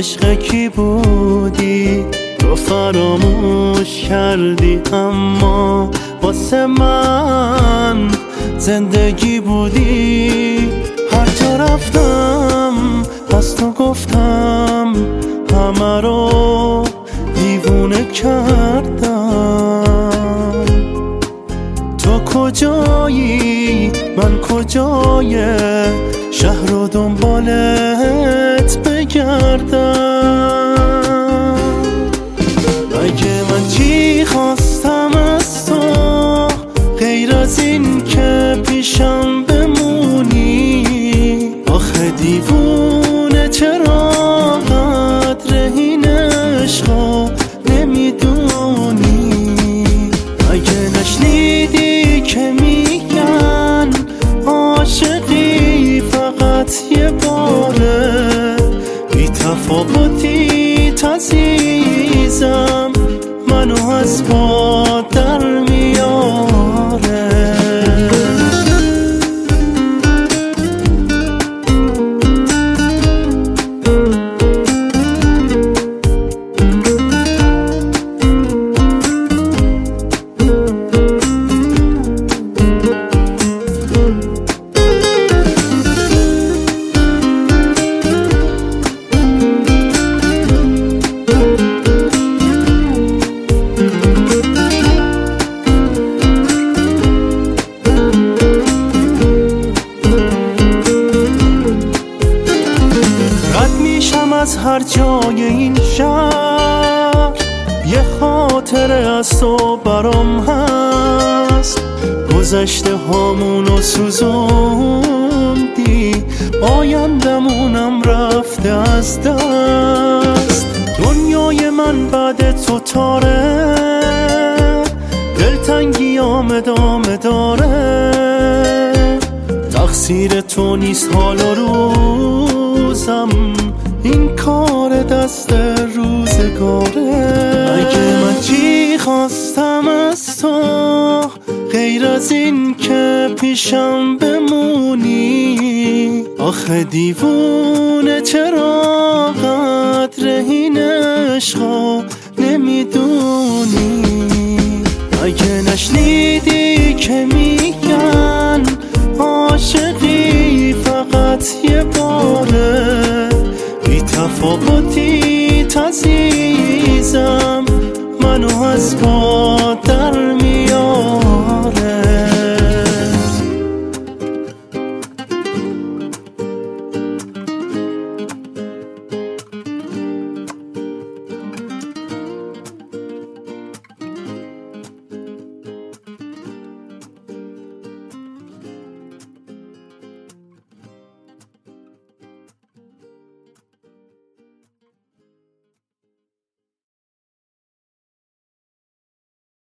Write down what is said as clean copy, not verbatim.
عشق کی بودی؟ تو فراموش کردی اما واسه من زندگی بودی. هر جا رفتم از تو گفتم، همه رو دیوونه کردم. تو کجایی من کجای شهر رو دنبالت بگردم؟ اگه من چی خواستم از تو غیر از این که پیشم بمونی؟ آخه دیوونه چرا قدر این عشقا نمیدونی؟ اگه نشنیدی که میگن عاشقی فقط یه باره، بی تفاوتی عزیزم منو از پا در میاره. از هر جای این شهر یه خاطره از تو برام هست. گذشته هامونو سوزوندی، آیندمونم رفته از دست. دنیای من بعد تو تاره، دلتنگیام ادامه داره. تقصیر تو نیست حال و روزم، این کار دست روزگاره. اگه من چی خواستم از تو غیر از این که پیشم بمونی؟ آخه دیوونه چرا قدر این عشقا نمیدونی؟ اگه نشنیدی که میگن عاشقی فقط یه باره، بی تفاوتی عزیزم منو از پا در